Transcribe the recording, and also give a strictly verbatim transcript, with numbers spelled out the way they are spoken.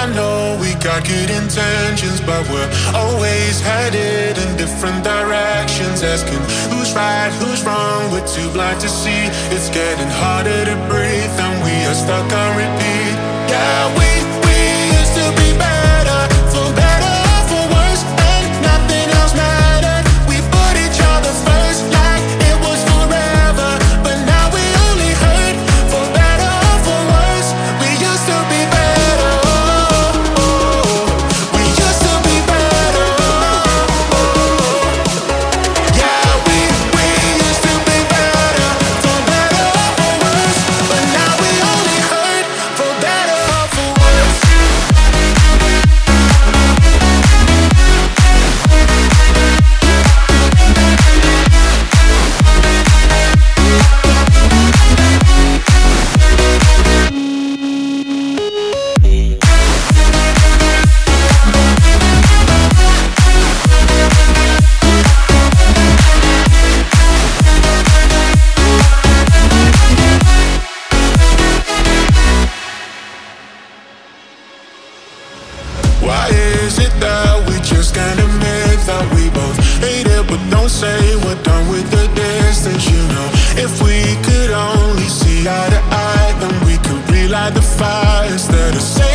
know we got good intentions, but we're always headed in different directions. Asking who's right, who's wrong, we're too blind to see. It's getting harder to breathe and we are stuck on repeat. Yeah, we, we used to be better, for better or for worse, and nothing else mattered. We put each other first like it was forever, but now we only hurt, for better or for worse. We used to be better, oh, oh. We used to be better, oh, oh. Yeah, we, we used to be better, for better or for worse, but now we only hurt, for better or for worse. Why is it that we just can't admit that we both hate it, but don't say we're done with the distance, you know? If we could only see eye to eye, then we could relight the fire instead of saying